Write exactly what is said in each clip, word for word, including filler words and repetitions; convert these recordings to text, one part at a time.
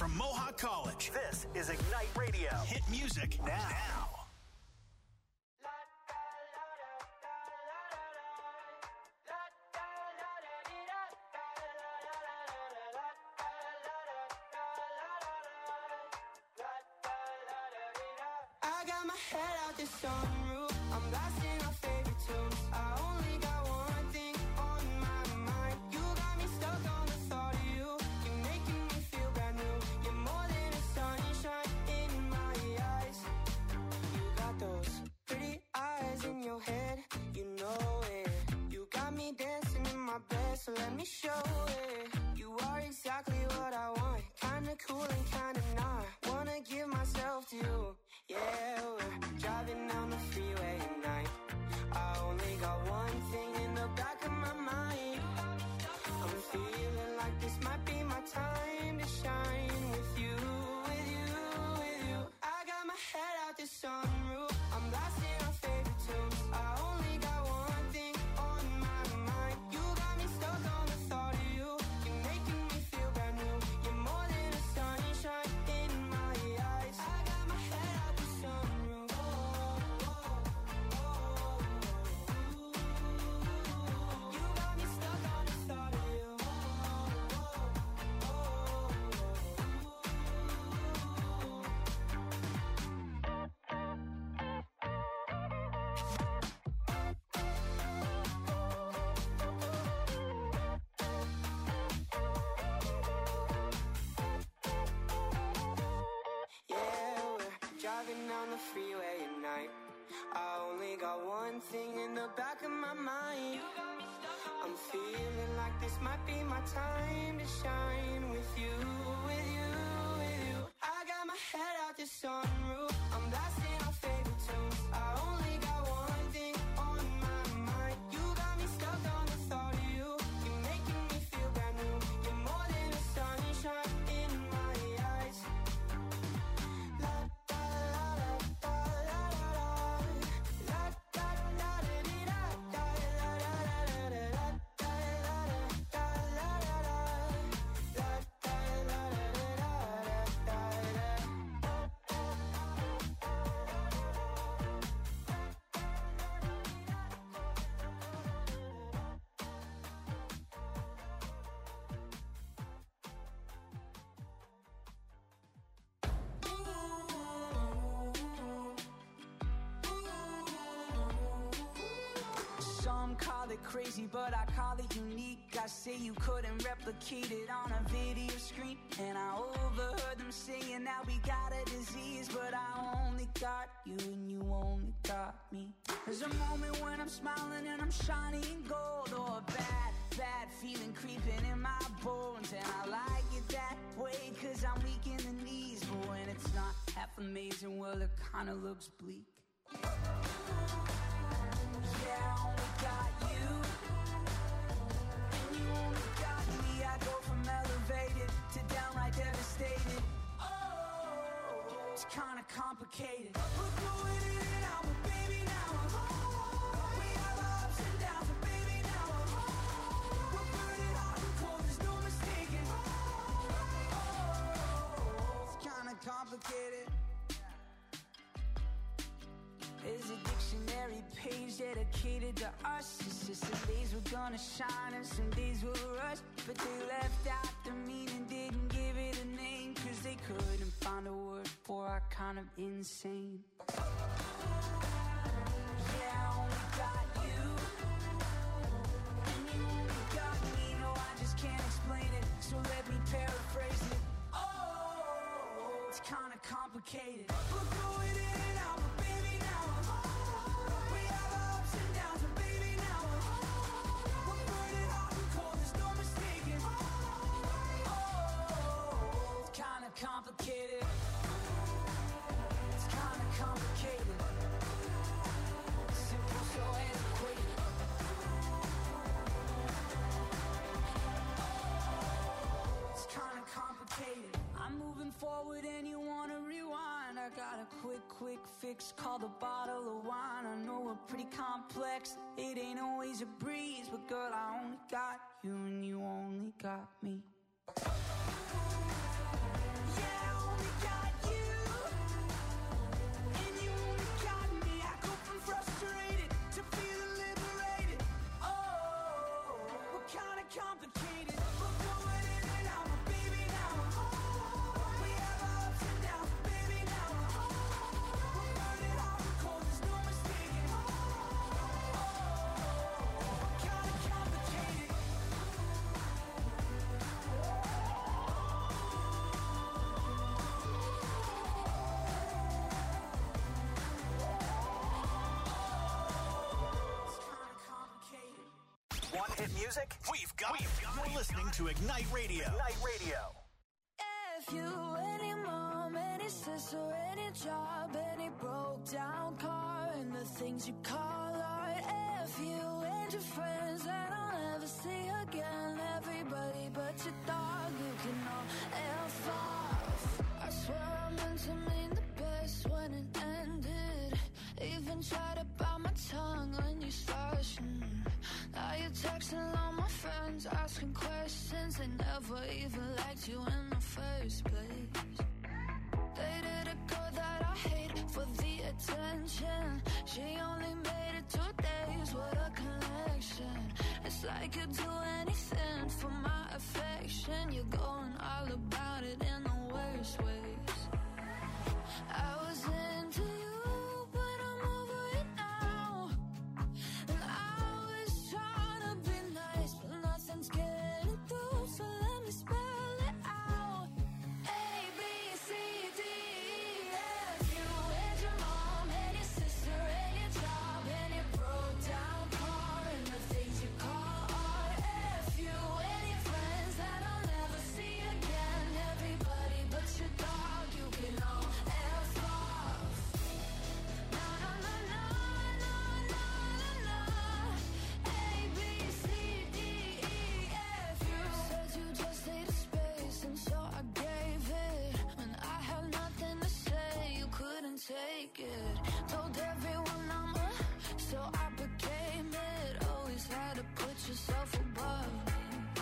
from Mohawk College. This is Ignite Radio. Hit music now. now. I got my head out the sunroof. I'm blasting our favorite tunes. I only got one thing on my mind. You got me stuck on the thought of you. You're making me feel brand new. You're more than a sunshine in my eyes. You got those pretty eyes in your head. You know it. You got me dancing in my bed, so let me show it. You are exactly what I want. Kinda cool and kinda not. Wanna give myself to you. Yeah, we're driving down the freeway at night. I only got one thing in the back of my mind. I'm feeling like this might be my time to shine with you, with you, with you. I got my head out the sunroof. I'm blasting our favorite tunes. I only got one thing on my mind. You got me stuck on the thought of you. You're making me feel brand new. You're more than a sunshine in my eyes. I got my head out the sunroof. Oh, oh, oh, oh. You got me stuck on the thought of you. Oh, oh, yeah, we're driving down the freeway at night. I only got one thing in the back of my mind. I'm feeling like this might be my time to shine with you, with you, with you. I got my head out the sunroof. I'm blasting our favorite tunes. I only got one thing on my mind. You got me stuck on the thought of you. You're making me feel brand new. You're more than a sunshine in my eyes. La da la la da la la la. La da la da dee da da la la la la la. La da la da la la la. La da la da da da da. Some call it crazy, but I call it unique. I say you couldn't replicate it on a video screen. And I overheard them saying now we got a disease, but I only got you and you only got me. There's a moment when I'm smiling and I'm shining gold, or a bad, bad feeling creeping in my bones. And I like it that way cause I'm weak in the knees, but when it's not half amazing, well it kinda looks bleak. Yeah, I only got you, and you only got me. I go from elevated to downright devastated. Oh, it's kinda complicated. We're going in and out, but baby now I'm home. We have our ups and downs, but baby now I'm home. We're burning hot and cold, there's no mistaking. Oh, it's kinda complicated. There's a dictionary page dedicated to us. It's just some days we're gonna shine and some days we'll rush. But they left out the meaning, didn't give it a name, cause they couldn't find a word for our kind of insane. Yeah, I only got you, and you only got me. No, I just can't explain it, so let me paraphrase it. Oh, it's kinda complicated. We're going in and out, but baby now I'm home. We have our ups and downs, but baby now I'm home. We're burning hot and cold, there's no mistaking. Oh, it's kinda complicated. It's kinda complicated. Simple, so antiquated. It's kinda complicated. I'm moving forward and you wanna rewind. I got a quick, quick fix called a bottle of wine. I know we're pretty complex, it ain't always a breeze, but girl, I only got you and you only got me. Yeah, music? We've got it. You're listening to Ignite Radio. Ignite Radio. If you, any mom, any sister, any job, any broke down car, and the things you call art. If you and your friends that I'll never see again, everybody but your dog, you can all F off. I swear I meant to mean the best when it ended. Even tried to bite my tongue when you started. Mm. Now you're texting all my friends, asking questions. They never even liked you in the first place. Dated a girl that I hate for the attention. She only made it two days with a connection. It's like you'd do anything for my affection. You're going all about it in the worst ways. I was into you, but I'm over it now. And I was trying to be nice, but nothing's getting through, so let me spell it out. A, B, C, D, E, F. You and your mom and your sister and your job and your broke down car and the things you call art. F you and your friends that I'll never see again. Everybody but your dog, you can all F off. Na na na na na na na na. A, B, C, D, E, F. You said you just needed space, and so I gave it. When I had nothing to say, you couldn't take it. Told everyone I'm a, so I became it. Always had to put yourself above me.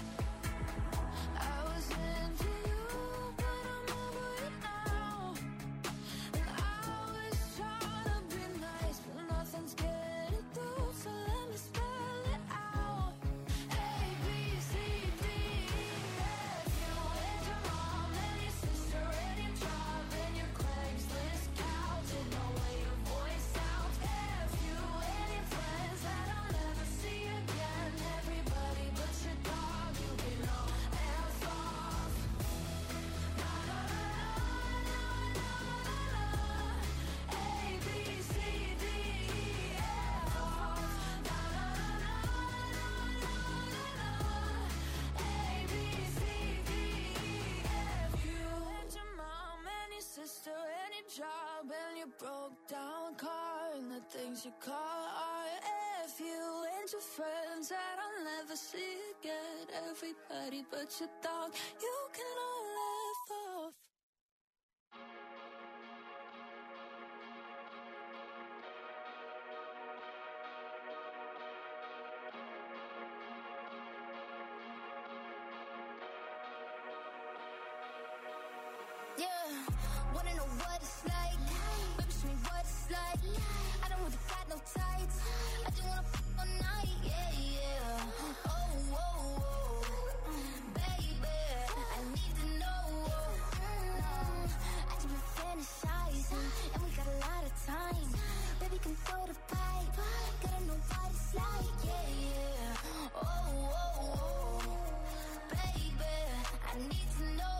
I was into you, but I'm over it now. And I was trying to be nice, but nothing's getting through, so let me spell it out. A, B, C, D, E, F. You and your mom and your sister and your job and your Craigslist couch and the way your voice sounds. F you and your friends that I'll never see again. Everybody but your dog, you can all F off. Na na na na na na na. A, B, C, D, E, F off. Na na na na na na na. A, B, C, D, E, F. You and your mom and your sister and your job and your broke down car and the things you call art. F you and your friends that I'll never see again. Everybody but your dog, you can all laugh off. Yeah, wanna know what it's like? Baby, show me what it's like. I don't really got no tights. I just wanna f all night, yeah, yeah. Oh, oh, oh, baby, I need to know. Mm, I just been fantasizing, and we got a lot of time. Baby, come throw the pipe. Gotta know what it's like, yeah, yeah. Oh, oh, oh, baby, I need to know.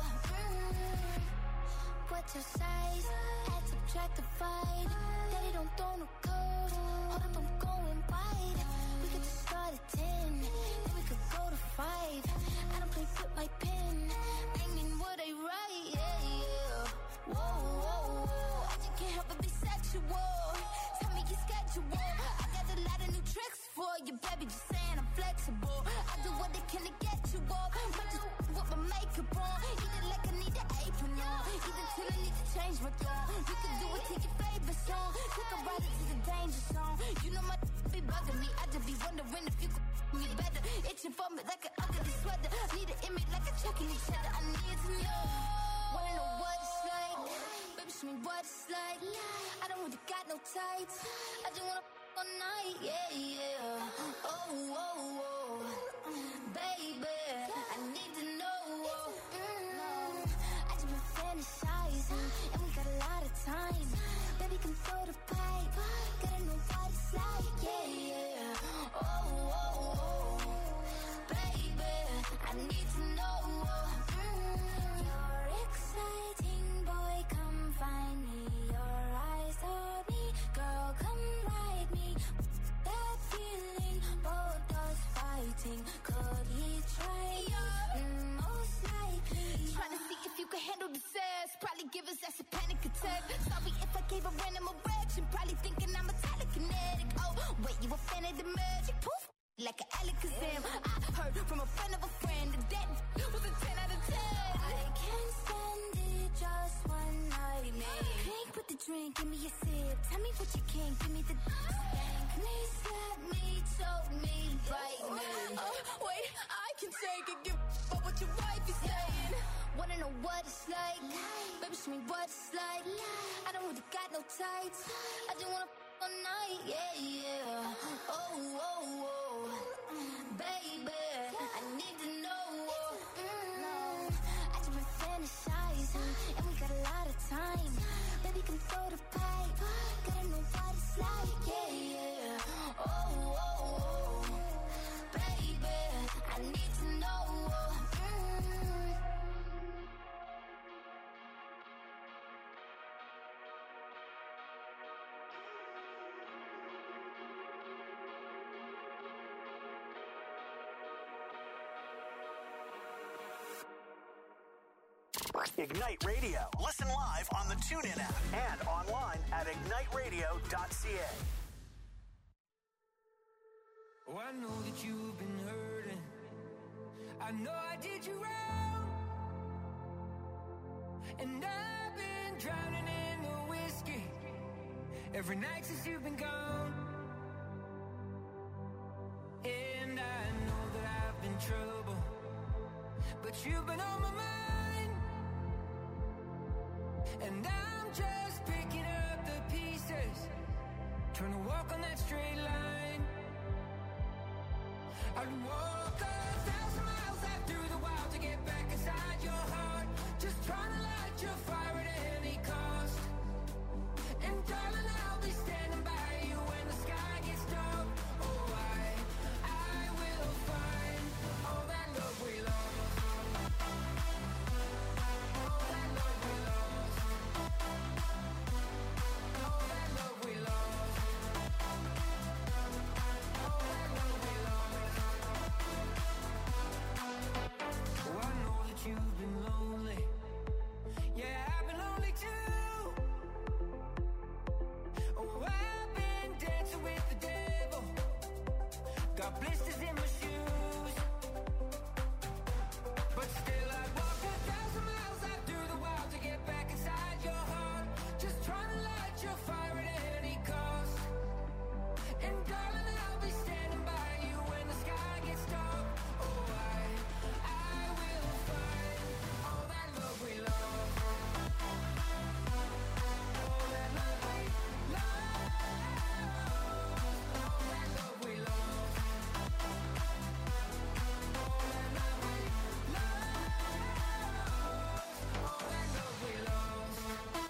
Mm, what's your size? Add, subtract, divide. Daddy don't throw no code. Hold up, I'm going wide. We could just start at ten, then we could go to five. I don't play with my pen. I mean what I write, yeah, yeah. Whoa, whoa, whoa. I just can't help but be sexual. Tell me your schedule. I got a lot of new tricks for you, baby. Just saying I'm flexible. I do what I can to get you off. Might just with my makeup on. Either like I need an apron on. Either till I need to change my tone. You can do it to your favorite song. Take a ride into the danger zone. You know my be bugging me. I just be wondering if you could me better. Itching for me like an ugly sweater. Need an image like a checking each other. I need to know. Wanna know what it's like? Baby, show me what it's like. I don't really got no tights. I just wanna f all night, yeah, yeah. Oh, oh, oh, baby, I need to know. Mm, I just been fantasizing, and we got a lot of time. Baby, come throw the pipe. Gotta know what it's like, yeah, yeah. Oh, oh, oh, baby, I need to know. Mm, you're exciting, boy, come find me. Your eyes told me, girl, come ride me. That feeling, both us fighting. nervous, that's a panic attack. Sorry if I gave a random erection. Probably thinking I'm a telekinetic. Oh, wait, you a fan of the magic? Poof, like an Alakazam. I heard from a friend of a friend that that was a ten out of ten. I can't stand it, just one night, man. Drink with the drink, give me a sip. Tell me what you can, give me the spank me, slap me, choke me, bite me. Oh, wait, I can take it, give up what your wife is saying. Wanna know what it's like? Baby, show me what it's like. I don't really got no tights. I just wanna f all night, yeah, yeah. Oh, oh, oh, baby, I need to know. Mm, I just been fantasizing, and we got a lot of time. Baby, can throw the pipe. Gotta know what it's like, yeah, yeah. Oh, oh, oh, baby, I need to know. Mm. Ignite Radio. Listen live on the TuneIn app and online at ignite radio dot c a. Oh, I know that you've been hurting. I know I did you wrong. And I've been drowning in the whiskey every night since you've been gone. And I know that I've been trouble, but you've been on my mind. And I'm just picking up the pieces, trying to walk on that straight line. I'd walk a thousand miles out through the wild to get back inside your heart, just trying to light your fire at any cost. And darling, I'll be standing by you when the sky gets dark. Oh, I, I will find all that love we lost. All that love we lost. All that love we lost. All that love we lost. Oh, I know that you've been lonely. Yeah, I've been lonely too. Oh, I've been dancing with the devil. Got blisters in my shoes. But still I'd walk a thousand miles out through the wild to get back inside your heart, just trying to light your fire at any cost. And darling, I'll be standing by you when the sky gets dark. Oh, I, I will find all that love we lost. All that love we lost. All that love we lost. All that love we lost. All that love we lost.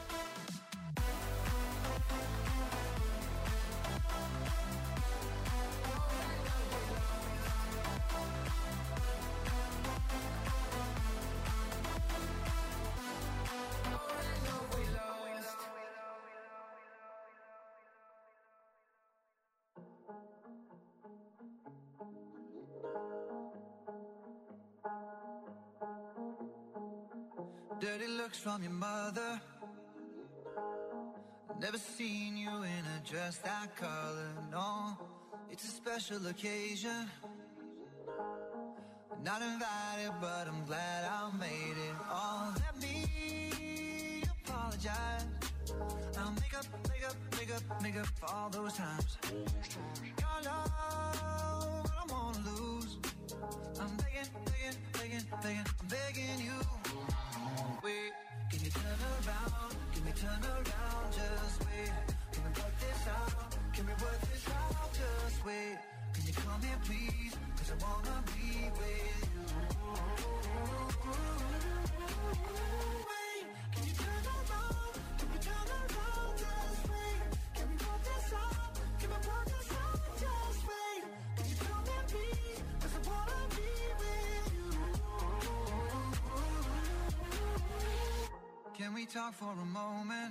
All that love we lost. Dirty looks from your mother. Never seen you in a dress that color, no. It's a special occasion. Not invited, but I'm glad I made it. Oh, let me apologize. I'll make up, make up, make up, make up for all those times. Your love, I don't wanna lose. I'm begging, begging, begging, begging, I'm begging you. Wait, can you turn around? Can we turn around? Just wait. Can we work this out? Can we work this out? Just wait. Can you come here, please? Cause I wanna be with you. Wait, can you turn around? Can we turn around? Just wait. Can we work this out? Can we work this out? Just wait. Can you come here, please? Cause I wanna be with you. Can we talk for a moment?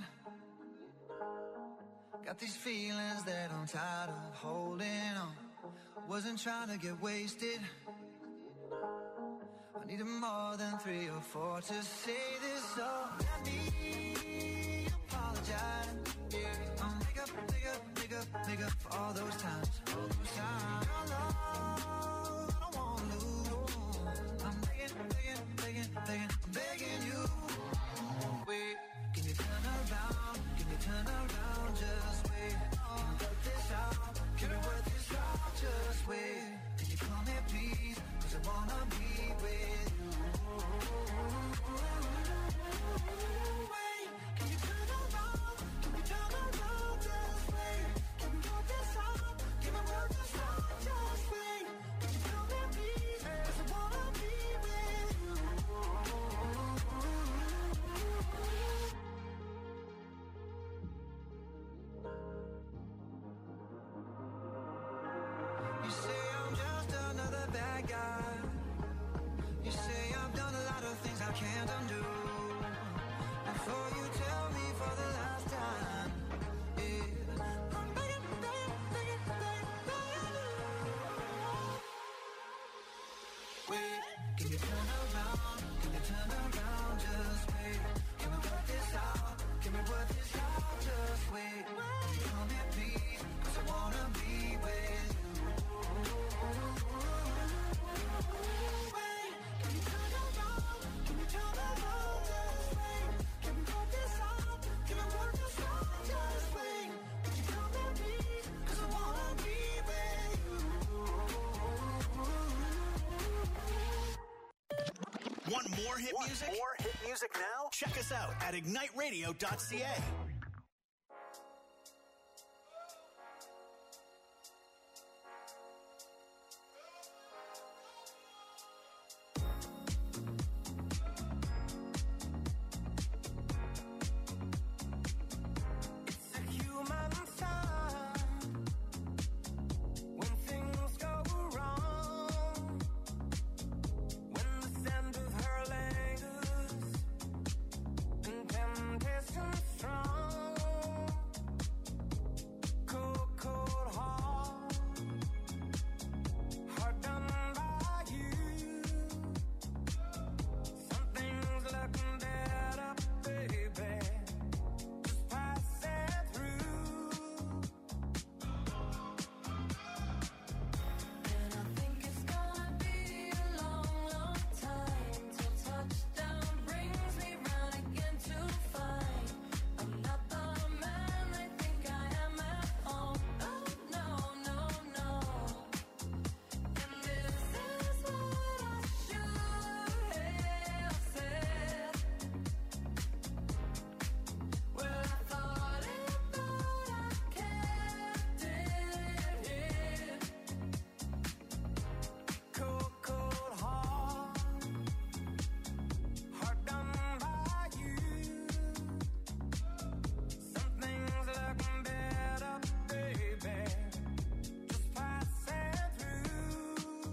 Got these feelings that I'm tired of holding on. Wasn't trying to get wasted. I needed more than three or four to say this. So let me apologize. Yeah, I'll make up, make up, make up, make up for all those times. All those times. Your love, I don't wanna lose. I'm begging, begging, begging, begging, I'm begging you. Wait, can you turn around? Can you turn around? Just wait. Can you work this out? Can we work this out? Just wait. Can you come here, please? 'Cause I wanna be with you. Wait, can you turn around? Can we turn around? Just wait. Can we work this out? Can we work this out? Just wait. Can you come here, please? 'Cause I wanna be with you. You say I'm just another bad guy. You say I've done a lot of things I can't undo. Before you tell me for the last time, yeah, I'm begging, begging, begging, begging, begging you. Wait, can you turn around? Can you turn around? Just wait. Can we work this out? Can we work this out? Just wait. Can you come here, please? 'Cause I wanna be with you. Wait, can you turn around? Can you turn around? Just wait. Can we work this out? Can we work this out? Just wait. Can you come here, please? 'Cause I wanna be with you. Want more hit Want music? more hit music now? Check us out at ignite radio dot c a. It's a human sign when things go wrong, when the scent of her lingers and temptation strong. Cold, cold heart, heart done by you. Something's looking better, baby. Just pass it through. And I think it's gonna be a long, long time till touchdown brings me round again to find I'm not the man I think I am at home. Oh no, no, no. And this is what I should have said. Well, I thought it, but I kept it hid. Cold, cold heart, heart done by you. Something's looking better, baby. Just pass it through.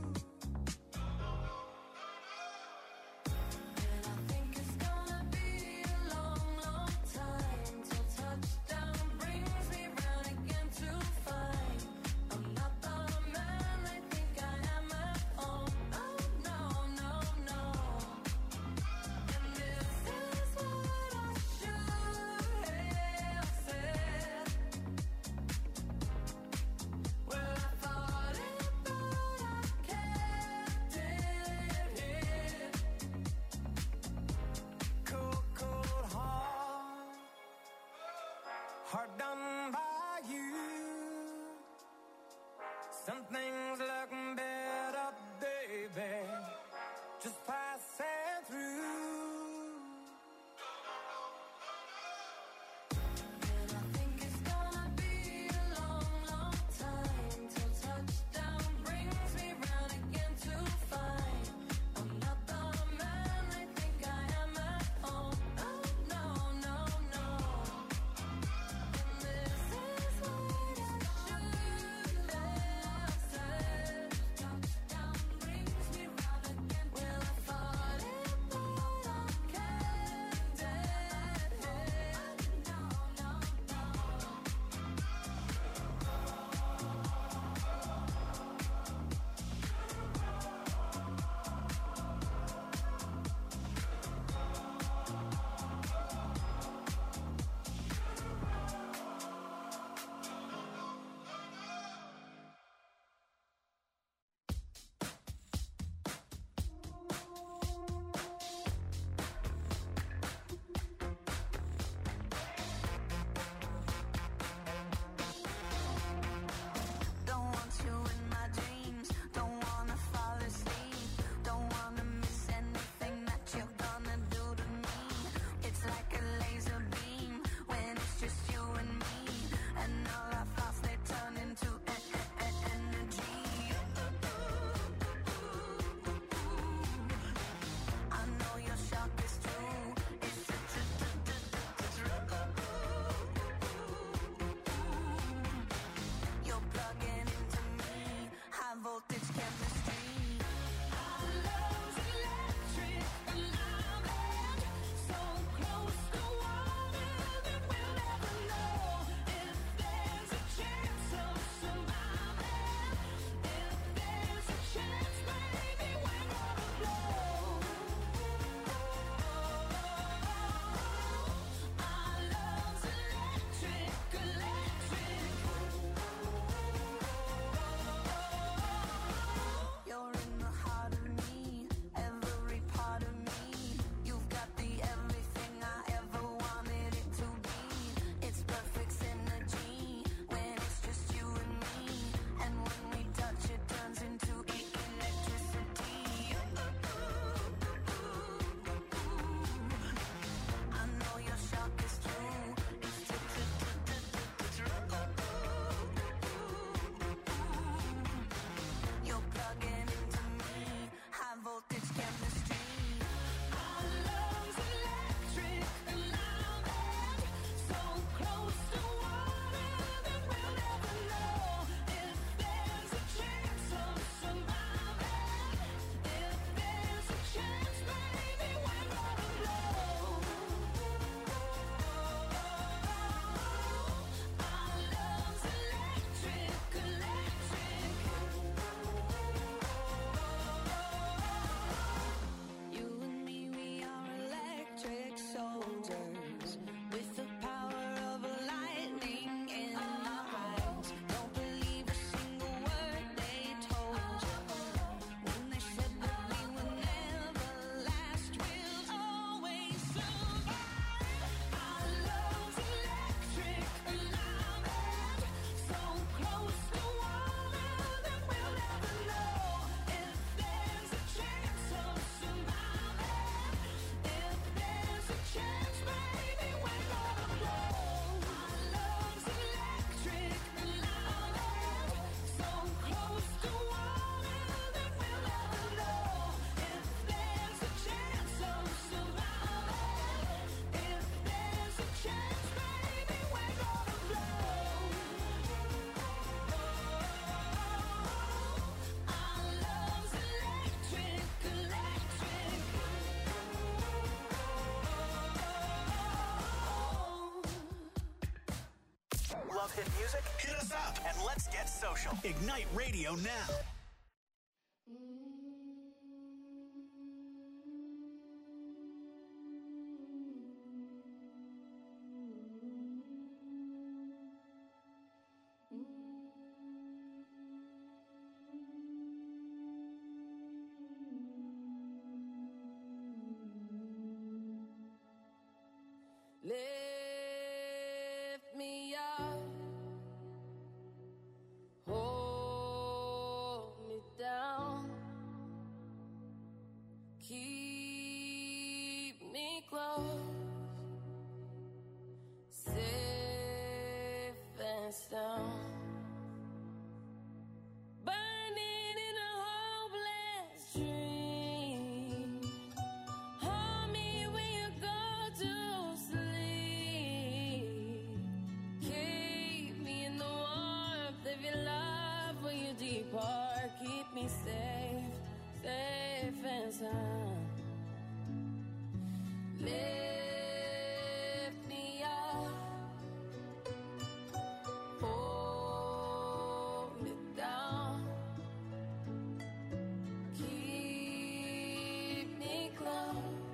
And I think it's gonna be a long, long time till touchdown brings me round again to find I'm not the man I think I am at home. Oh no, no, no. And this is what I should have said. Well, I thought it, but I kept it hid. Cold, cold heart, heart done by you. Something's looking better, baby. Just pass it through. And I think it's gonna be a long, long time till touchdown brings me round again to find I'm not the man I think I am at home. Oh no, no, no. And shoulders with the power of a lightning in my eyes. Don't believe a single word they told you when they said that we would never last. We'll always survive. Our love's electric and I'm so close to water that we'll never know if there's a chance of surviving. If there's a chance, baby, we're gonna blow. Our love's electric and I'm so close to water that we'll never know if there's a chance of surviving. If there's a chance, baby, we're gonna blow. Our love's electric, electric. Love hit music? Hit us up and let's get social. Ignite Radio now. Lift me up, hold me down, keep me close, safe and sound. Burning in a hopeless dream. Hold me when you go to sleep. Keep me in the warmth of your love when you depart. Keep me safe, safe and sound. Lift me up, hold me down, keep me close,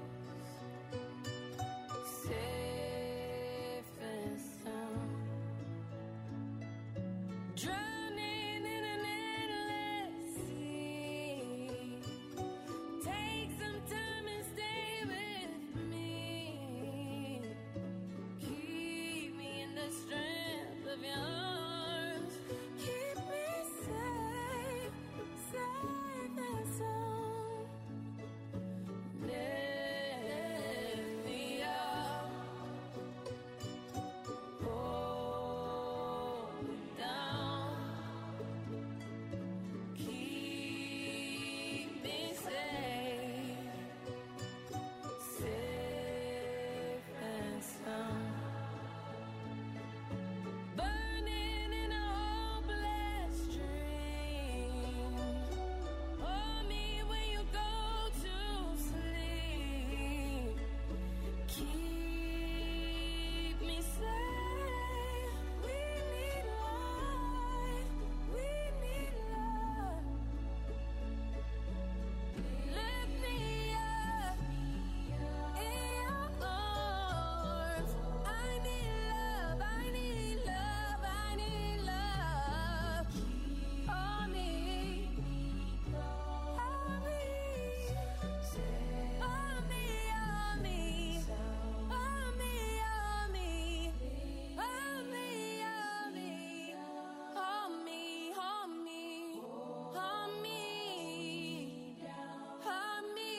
safe and sound. Drowning in an endless sea. Take some time and stay with me. Keep me in the strength of your arms. Keep me safe, safe and sound. Lift me up, hold me down, keep me safe, safe and sound. Burning in a hopeless dream. Hold me when you go to sleep. Keep me safe. We need life. We need love. Lift me up in your arms. I need love. I need love. I need love. Hold me. Hold me. Hold me. Hold me. Hold me. Hold me. Hold me. Hold me. Hold me. Hold me. Hold me. Hold me.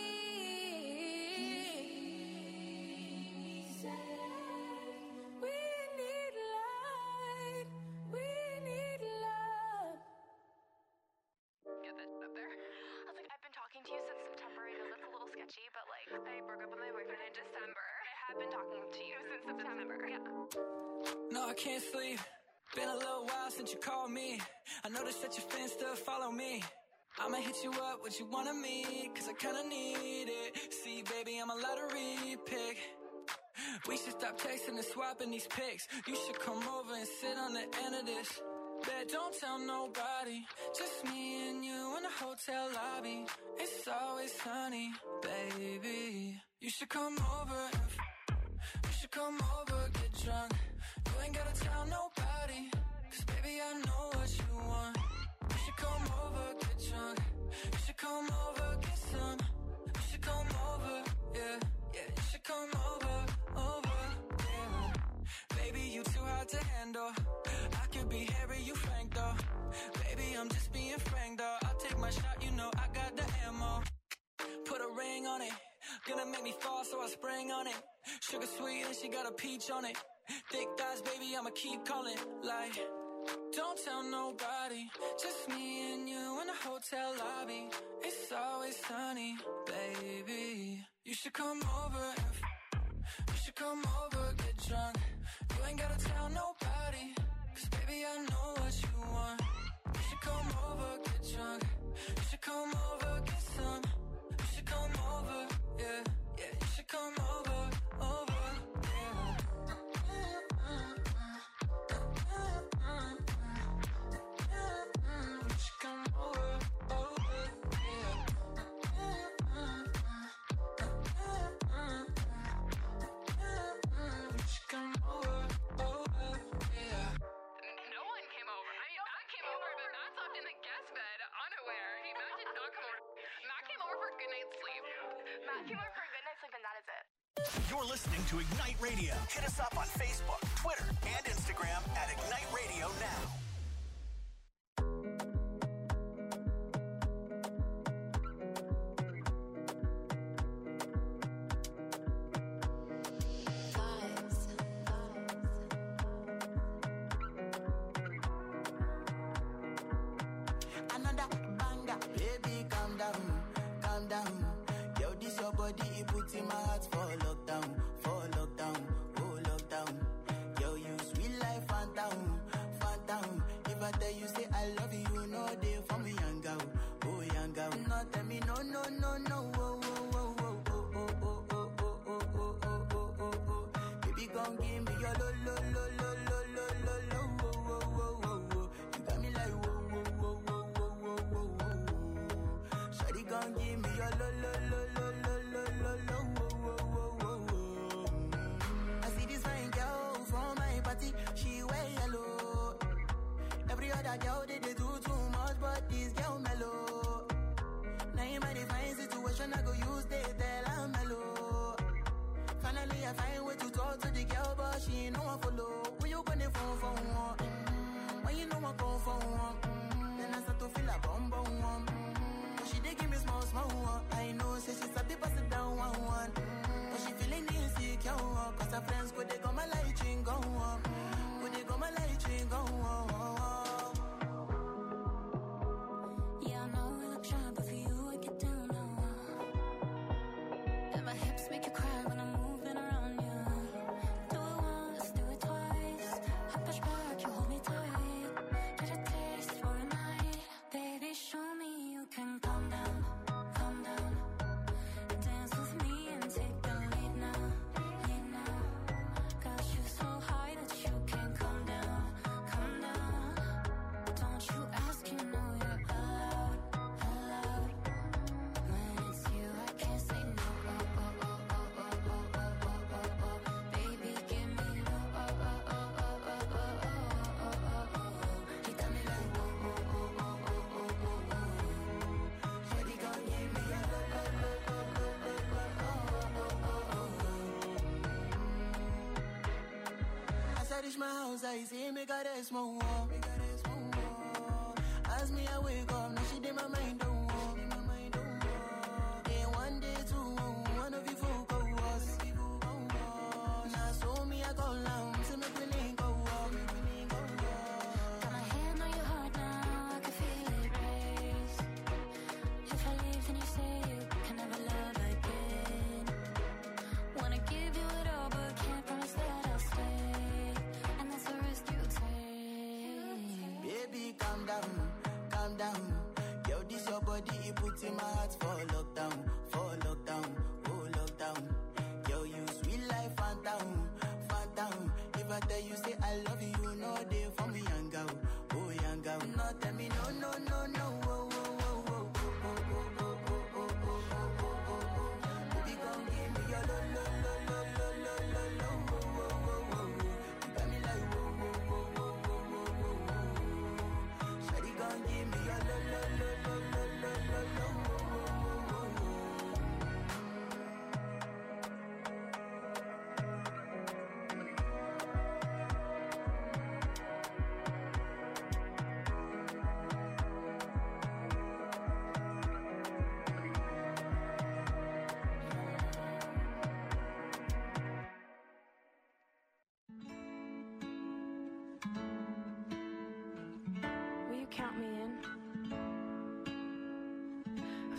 We need light. We need love. Get that up there. I was like, I've been talking to you since September. I know that's a little sketchy, but like, I broke up with my boyfriend in December. I have been talking to you since September. Yeah. No, I can't sleep. Been a little while since you called me. I noticed that your fans still follow me. I'ma hit you up, what you wanna meet, cause I kinda need it. See, baby, I'm a lottery pick. We should stop texting and swapping these pics. You should come over and sit on the end of this. Bet don't tell nobody. Just me and you in the hotel lobby. It's always sunny, baby. You should come over and f- You should come over, get drunk. You ain't gotta tell nobody, 'cause baby I know what you want. You should come over, get drunk. You should come over, get some. You should come over, yeah, yeah. You should come over, over, yeah. Baby, you too hard to handle. I could be Harry, you Frank though. Baby, I'm just being frank though. I'll take my shot, you know I got the ammo. Put a ring on it. Gonna make me fall, so I spring on it. Sugar sweet and she got a peach on it. Thick thighs, baby, I'ma keep calling. Like, don't tell nobody. Just me and you in the hotel lobby. It's always sunny, baby. You should come over and f- You should come over, get drunk. You ain't gotta tell nobody, 'cause baby I know what you want. You should come over, get drunk. You should come over, get some. You should come over, yeah, yeah. You should come over, over, yeah. You should come over, over, yeah. You should come over, over, yeah. No one came over. I mean, Matt came over, but Matt slept in the guest bed, unaware. He Matt did not come over. Matt came over for a good night's sleep. Matt came over for a good night's sleep, and that is it. You're listening to Ignite Radio. Hit us up on Facebook, Twitter, and Instagram at Ignite Radio Now. Another banger, baby, calm down, calm down. Yo, this your body, it puts in my heart for lockdown, for lockdown, oh lockdown. Yo, you sweet life, phantom, phantom. If I tell you say I love you, you know they for me, young girl, oh young girl. No, tell me no, no, no, no, oh, oh, oh, oh, oh, oh, oh, oh, oh, oh, oh, oh, oh, oh. Baby, gon' give me your lo, lo, lo, lo, lo, lo, lo, lo, oh, oh, oh, oh, oh. You got me like whoa, whoa, whoa, whoa, whoa, whoa, whoa, whoa. Shawty gon' give me your lo, lo, lo, lo, lo, lo, lo, lo, oh, oh, oh, oh, oh. I see this fine girl from my party, she wear yellow. Every other girl they, they do too much, but this girl mellow. Now in my divine situation, I go use they tell I'm mellow. Finally I find way to talk to the girl, but she ain't no one follow. When you gonna phone for one? Mm-hmm. When you know I come for one? Mm-hmm. Then I start to feel a bum bum one. Mm-hmm. But she dey give me small small one. I know say she start to pass it down one one. Mm-hmm. But she feeling insecure one. Cause her friends go they go my light ring go on. Go they go my light ring go on. Yeah, I know we look shy, but for you I get down low. And my hips make you cry when I'm moving around you. Do it once, do it twice. I push back, you hold me tight. Get a taste for a night. Baby, show me you can calm down, calm down. Dance with me and take the lead now, lead now. Got you so high that you can't calm down, calm down. Don't you ask, you know you're allowed, allowed. When it's you, I can't say no. Oh, oh, oh, oh, oh, oh, oh, oh, oh, oh. Baby, give me low. Oh, oh, oh, oh, oh, oh, oh, oh, oh, oh. You got me like whoa, whoa, whoa, whoa, whoa, whoa, whoa, whoa. Shawty gon' give me a low, low, low, low, low, low, low, oh, oh, oh, oh, oh. As I reach my house, I see me got a small wall. As me, I wake up, now she did my mind don't walk. Day one, day two, one of you folk go us. Now so me, I go down, see me feeling go up. Got my hand on your heart now, I can feel it race. If I leave, then you say you can never love again. Wanna give you it all, but can't promise that I'll stay. And that's a risk you take. Baby, calm down, calm down. Yo, this your body, it puts in my heart for lockdown, for lockdown, oh lockdown. Yo, you sweet life, phantom, phantom. If I tell you say I love you, you know they for me, young girl, oh young girl. No, tell me no, no, no, no, oh, oh, oh, oh, oh, oh, oh, oh, oh, oh, oh, oh, oh. Baby, come give me your lo, lo, lo, lo, lo, lo, lo,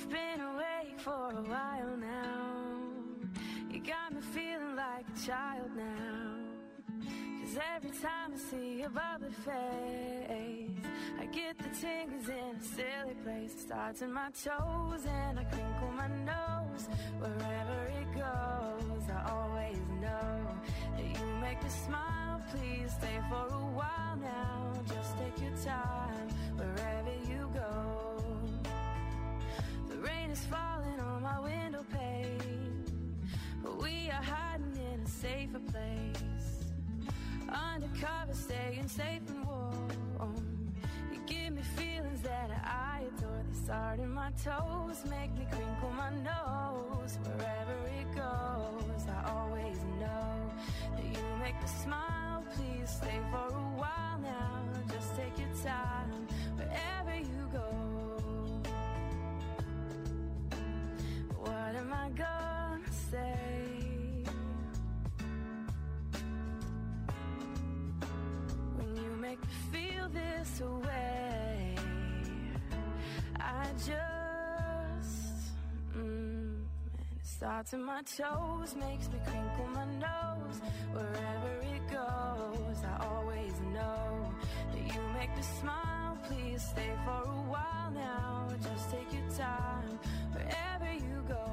I've been awake for a while now. You got me feeling like a child now. Cause every time I see your bubbly face, I get the tingles in a silly place. It starts in my toes and I crinkle my nose. Wherever it goes, I always know that you make me smile. Please stay for a while now. Just take your time wherever you go. The rain is falling on my window pane, but we are hiding in a safer place. Undercover, staying safe and warm. You give me feelings that I adore. They start in my toes, make me crinkle my nose. Wherever it goes, I always know that you make me smile. Please stay for a while now. Just take your time wherever you go. What am I gonna say? Make me feel this way. I just mm, and it starts in my toes, makes me crinkle my nose. Wherever it goes, I always know that you make me smile. Please stay for a while now. Just take your time wherever you go.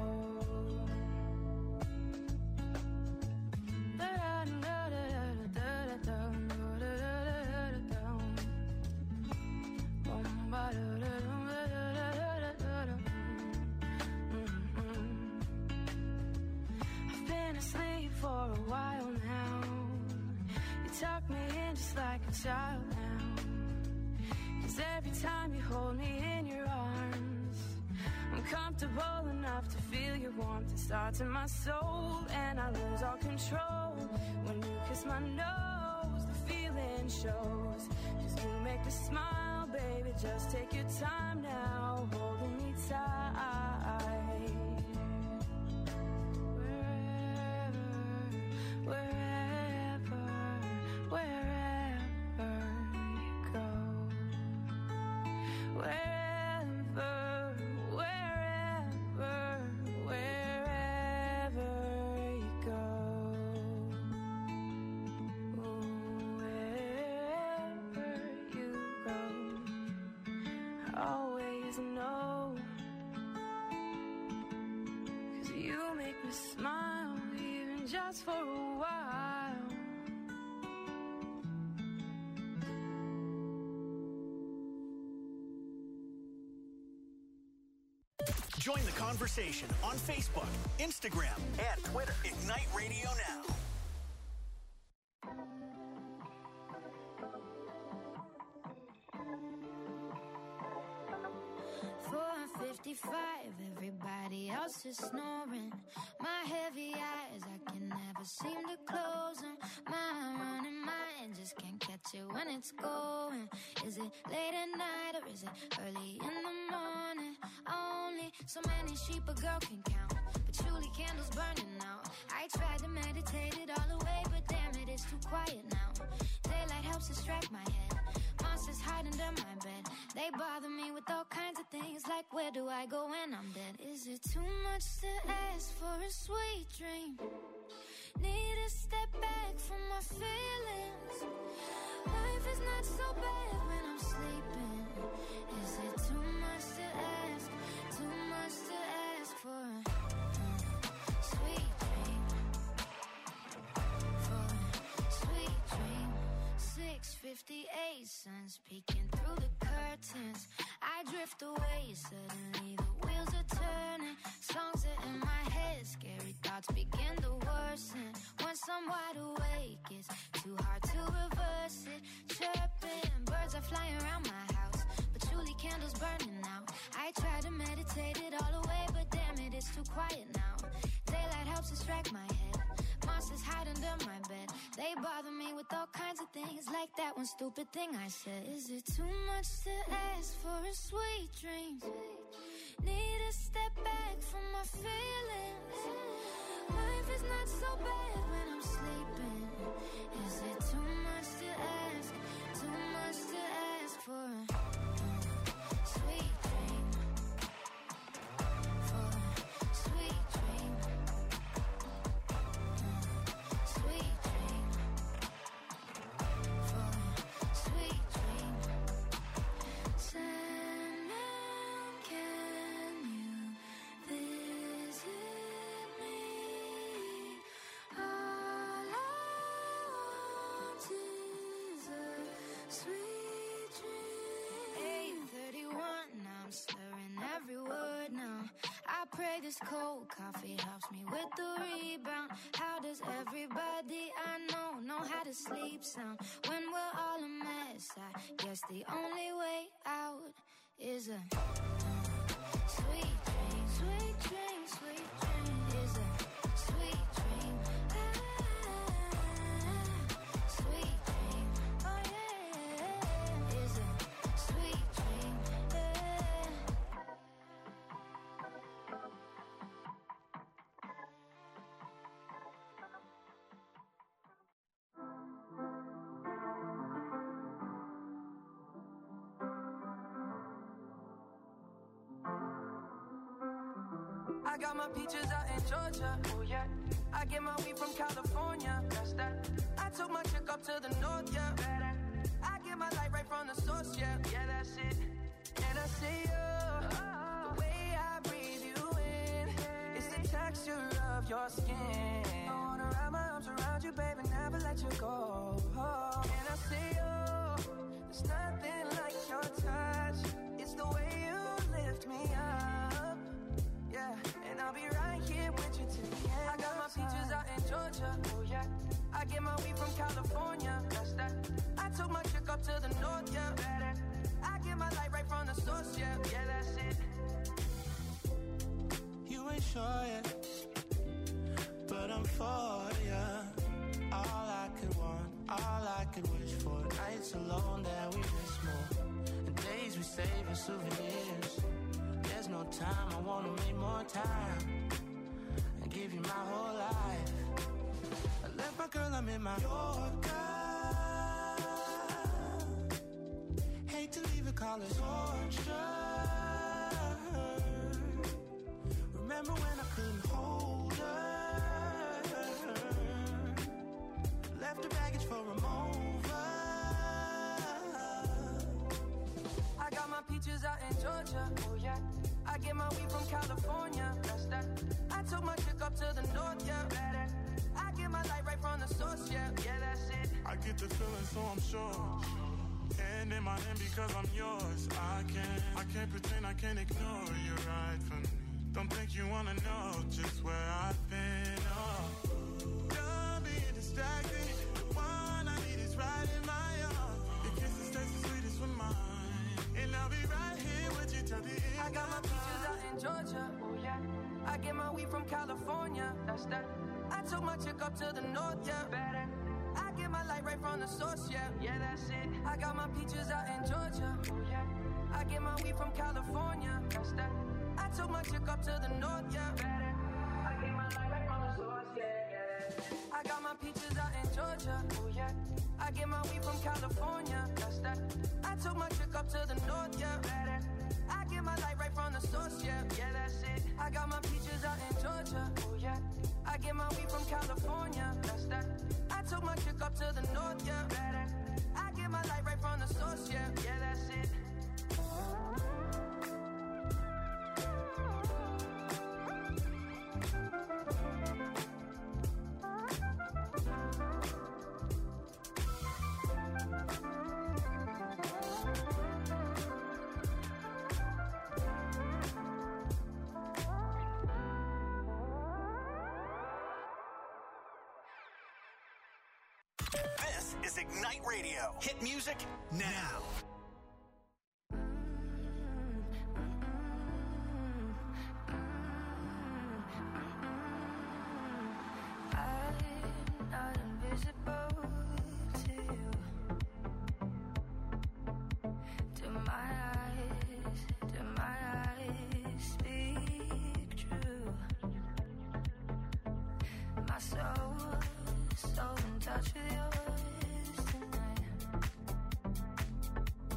I've been asleep for a while now. You tuck me in just like a child now. Cause every time you hold me in your arms, I'm comfortable enough to feel your warmth. It starts in my soul and I lose all control. When you kiss my nose, the feeling shows. Cause you make me smile, baby, just take your time now, holding me tight. Wherever, wherever, wherever you go. Wherever, wherever, wherever you go. Wherever you go, I always know. Cause you make me smile, even just for a while. Join the conversation on Facebook, Instagram, and Twitter. Ignite Radio Now. four fifty-five, everybody else is snoring. My heavy eyes, I can never seem to close them. My running mind just can't catch it when it's going. Is it late at night or is it early in the morning? Only so many sheep a girl can count, patchouli candles burning out. I tried to meditate it all away, but damn it, it's too quiet now. Daylight helps distract my head. Monsters hide under my bed. They bother me with all kinds of things, like where do I go when I'm dead? Is it too much to ask for a sweet dream? Need to step back from my feelings. Life is not so bad when I'm sleeping. Is it too much to ask? Too much to ask for a uh, sweet dream? For a sweet dream. six fifty-eight, sun's peeking through the curtains. I drift away, suddenly the wheels are turning. Songs are in my head, scary thoughts begin to worsen. Once I'm wide awake, it's too hard to reverse it. Chirping, birds are flying around my house, patchouli candles burning out. I try to meditate it all away, but damn it, it's too quiet now. Daylight helps distract my head. Monsters hide under my bed. They bother me with all kinds of things, like that one stupid thing I said. Is it too much to ask for a sweet dream? Need to step back from my feelings. Life is not so bad when I'm sleeping. Is it too much to ask? Too much to ask for a uh, sweet dream? this cold coffee helps me with the rebound. How does everybody I know know how to sleep sound when we're all a mess? I guess the only way out is a sweet dream, sweet dream, sweet dream is a sweet dream. Ah, sweet dream, oh yeah, is a sweet dream. Yeah. I got my peaches out in Georgia, oh yeah. I get my weed from California, that's that. I took my chick up to the north, yeah. I get my light right from the source, yeah. Yeah, that's it. And I see you, the way I breathe you in, it's the texture of your skin. I wanna wrap my arms around you, baby, never let you go. And I see you, there's nothing like your touch. It's the way you lift me up. Yeah, and I'll be right here with you till the end. I got my peaches out in Georgia, oh yeah. I get my weed from California, that's that. I took my chick up to the north, yeah. I get my light right from the source, yeah. Yeah, that's it. You ain't sure yet, but I'm for ya. All I could want, all I could wish for. Nights alone that we miss more, and days we save as souvenirs. There's no time, I wanna make more time and give you my whole life. I left my girl, I'm in my Yorker. Hate to leave it, call it torture. Remember when I couldn't hold her? Left her baggage for a mover. I got my peaches out in Georgia, oh yeah. I get my weed from California, that's that. I took my chick up to the north, yeah. I get my light right from the source, yeah. Yeah, that's it. I get the feeling, so I'm sure. Hand in my hand because I'm yours. I can't, I can't pretend, I can't ignore you right from me. Don't think you wanna know just where I've been. Oh, don't be distracted. The one I need is right in my arms. Your kisses taste the sweetest with mine, and I'll be right here with you till the end. I got my peaches out in Georgia, oh yeah. I get my weed from California, that's that. I took my chick up to the north, yeah. Better. I get my light right from the source, yeah. Yeah, that's it. I got my peaches out in Georgia, oh yeah. I get my weed from California, that's that. I took my chick up to the north, yeah. Better. I get my light right from the source, yeah. Yeah. I got my peaches out in Georgia, oh yeah. I get my weed from California, that's that. I took my chick up to the north, yeah. Better. I get my light right from the source, yeah. Yeah, that's it. I got my peaches out in Georgia, oh yeah. I get my weed from California, that's that. I took my chick up to the north, yeah. Better. I get my light right from the source, yeah. Yeah, that's it. This is Ignite Radio. Hit music now. I'm not invisible to you. Do my eyes, do my eyes speak true? My soul, so in touch with yours tonight.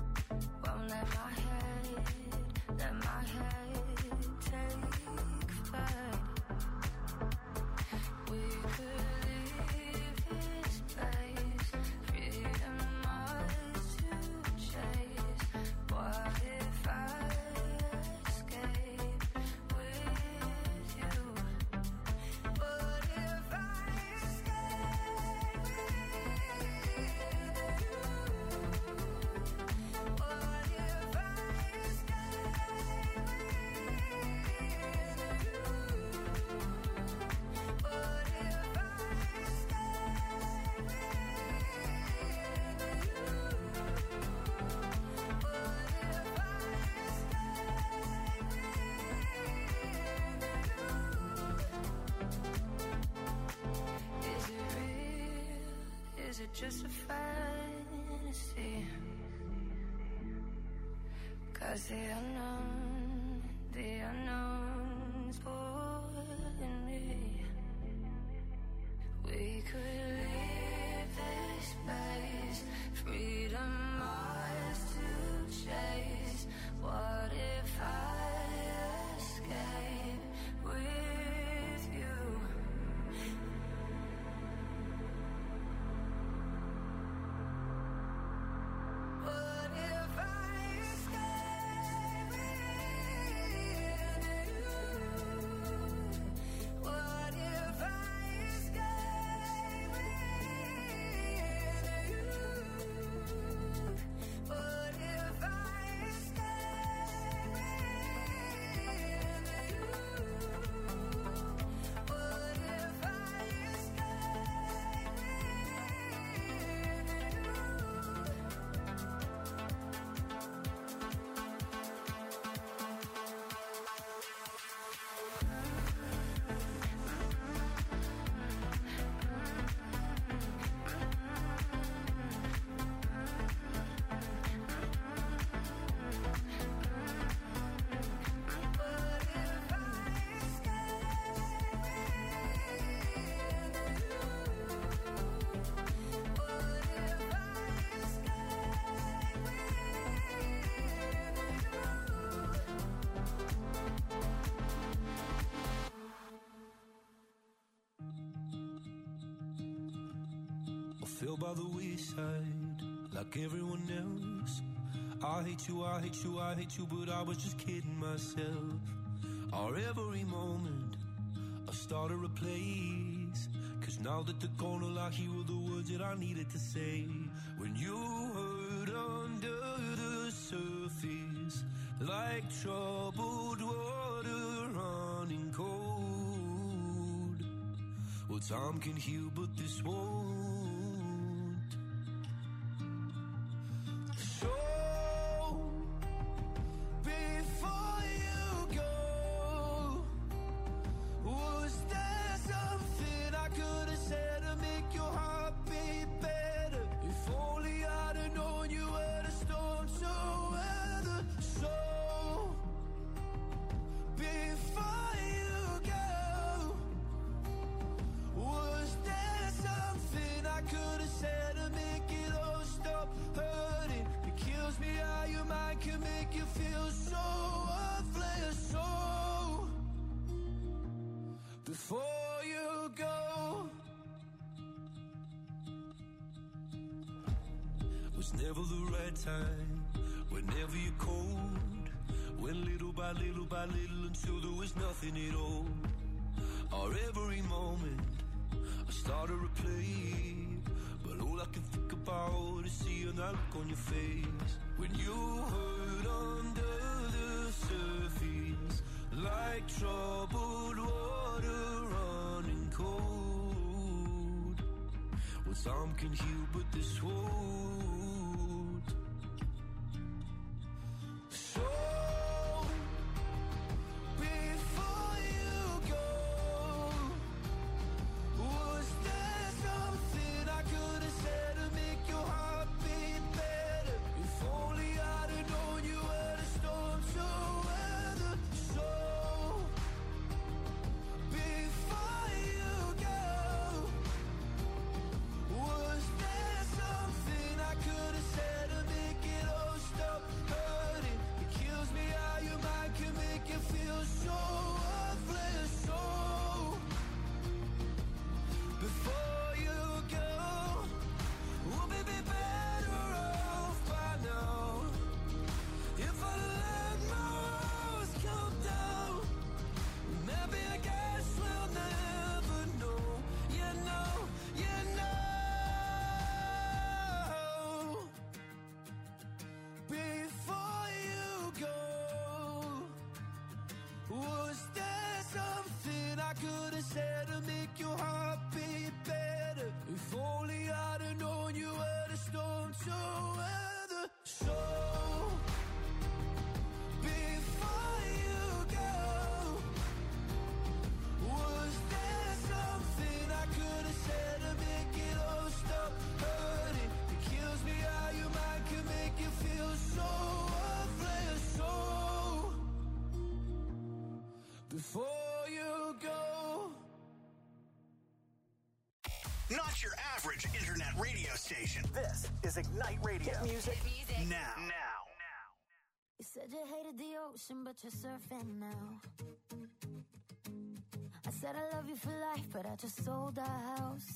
just a fantasy. Cause the unknown, the unknown's pulling me. We could leave this place, freedom ours to chase. What if I escape with you? What if I escape with you? What if I escape with you? What if I escape with you? What if I I fell by the wayside like everyone else. I hate you, I hate you, I hate you, but I was just kidding myself. Our every moment I started a place, cause now that they're gone, all I hear were the words that I needed to say. When you hurt under the surface, like troubled water running cold. Well, time can heal, but this won't. So, before you go, was there something I could have said to make your heart beat better? If only I'd have known you were the storm to weather. So, before you go, was there something I could have said to make it all stop hurting? It kills me how your mind can make you feel so worthless. So, before you go, was never the right time, whenever you're cold. Went little by little by little until there was nothing at all. Our every moment I started to play, but all I can think about is seeing that look on your face. When you hurt under the surface, like troubled water running cold. Well, some can heal, but this won't. So, before you go, was there something I could have said to make your heart beat better? If only I'd have known you were the storm to weather. So, before you go, was there something not your average internet radio station. This is Ignite Radio. Hit music, now. Now. You said you hated the ocean, but you're surfing now. I said I love you for life, but I just sold our house.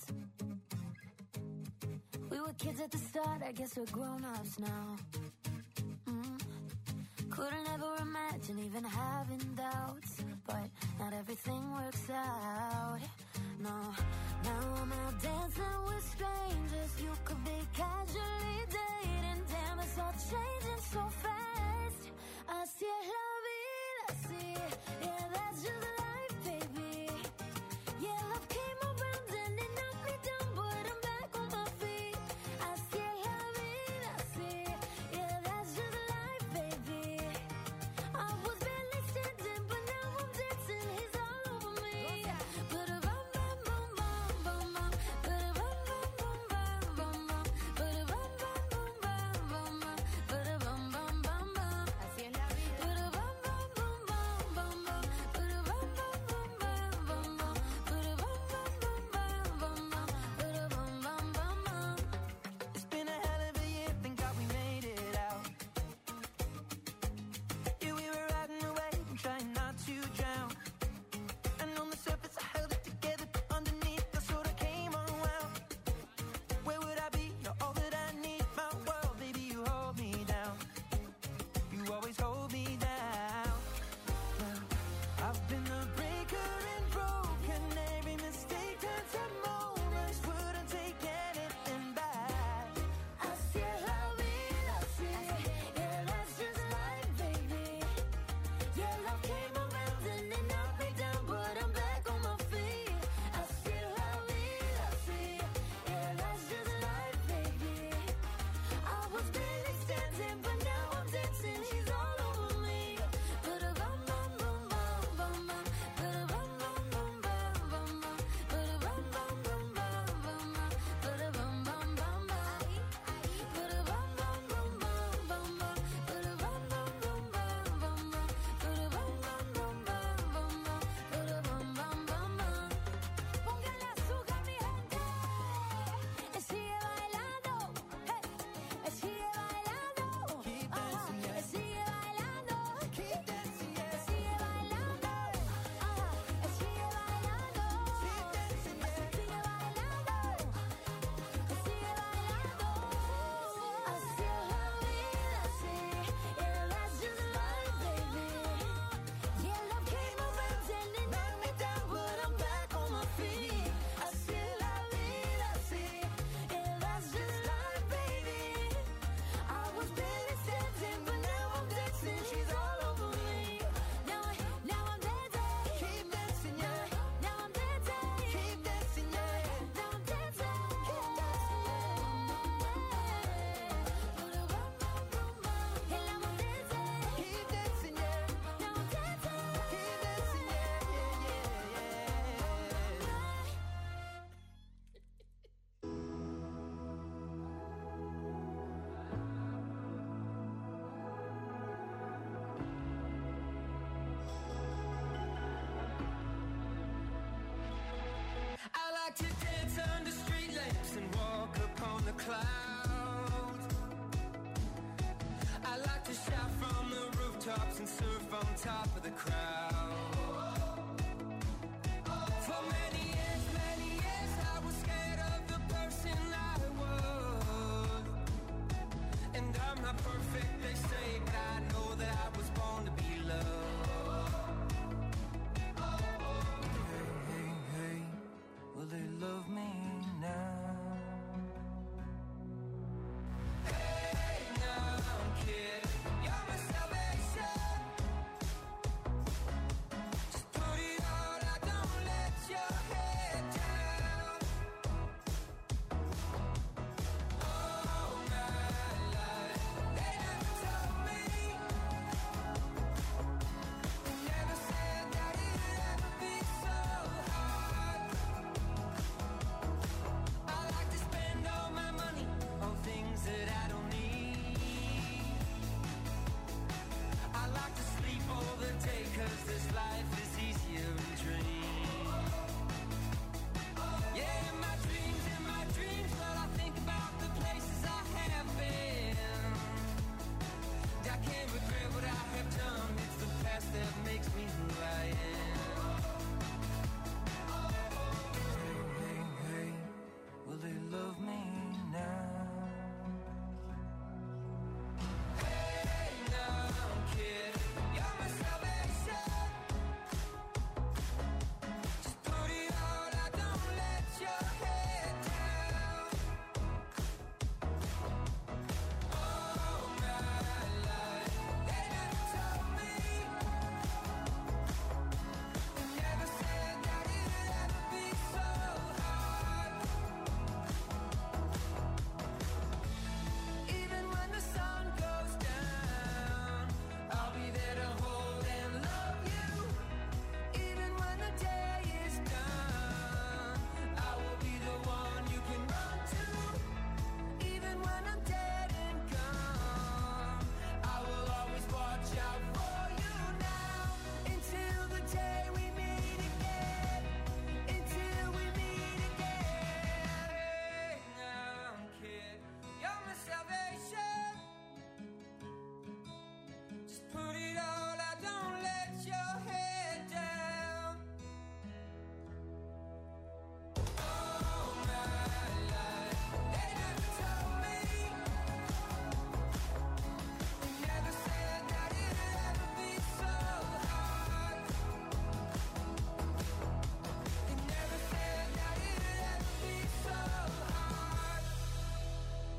We were kids at the start, I guess we're grown-ups now. Mm. Couldn't ever imagine even having doubts, but not everything works out. No, now I'm out dancing with strangers. You could be casually dating. Damn, it's all changing so fast. Así es la vida, así. Yeah, that's just life, baby. Yeah, love came around and it knocked me down, but I'm back on my feet. Así es la vida, así. Yeah, that's just life, baby. I was barely standing, but now I'm dancing. He's all over me. But a bum bum bum bum bum bum. But a bum bum bum bum bum bum. But a bum bum bum bum bum bum. But a bum bum bum bum. Así es la vida. But a bum bum bum bum bum bum. But a bum bum bum bum bum bum. But a bum bum bum bum bum bum. But a bum bum bum bum. It's been a hell of a year, thank God we made it out. Yeah, we were riding away and trying not to drown. And on the surface I held it together, but underneath I sort of came unwound. Where would I be? You're all that I need, my world, baby, you hold me down. You always hold me down. Well, I've been a breaker and broken. Every mistake turns to moments. Wouldn't take anything back. Así es la vida, así. Yeah, that's just life, baby. Yeah, love came around and it knocked me down, but I'm back on my feet. Así es la vida, así. Yeah, that's just life, baby. I was barely standing, but now I'm dancing. He's all over me. But a bum bum bum bum bum bum. But a bum bum bum bum bum bum. But a bum bum bum bum bum bum. But a bum bum bum bum. But a bum bum bum bum bum bum. But a bum bum bum bum bum bum. But a bum bum bum bum bum bum. But a bum bum bum bum. Póngale azúcar, mi gente. Y sigue bailando. Hey. Y sigue bailando. Ajá. Y sigue bailando. Keep dancing, Y yeah. sigue bailando. Ajá. Y sigue bailando. Keep dancing, yeah. Sigue bailando. Y sigue bailando. Así es la vida, así. Yeah, that's just life, baby. Yeah, love came around and it knocked me down, but I'm back on my feet. Así es la vida, así. Yeah, that's just life, baby. I was barely standing, but now I'm dancing. She's all over me. Now, I, now I'm dancing. Keep dancing, yeah. Now I'm dancing. Keep dancing, yeah. Now I'm dancing. Keep dancing, yeah. Put a bum bum bum bum. And now I'm dancing. Keep dancing, yeah. Now I'm dancing. Keep dancing, yeah, yeah, yeah, yeah. I like to dance under street lamps and walk upon the clouds. I like to shout from the rooftops and surf on top of the crowd.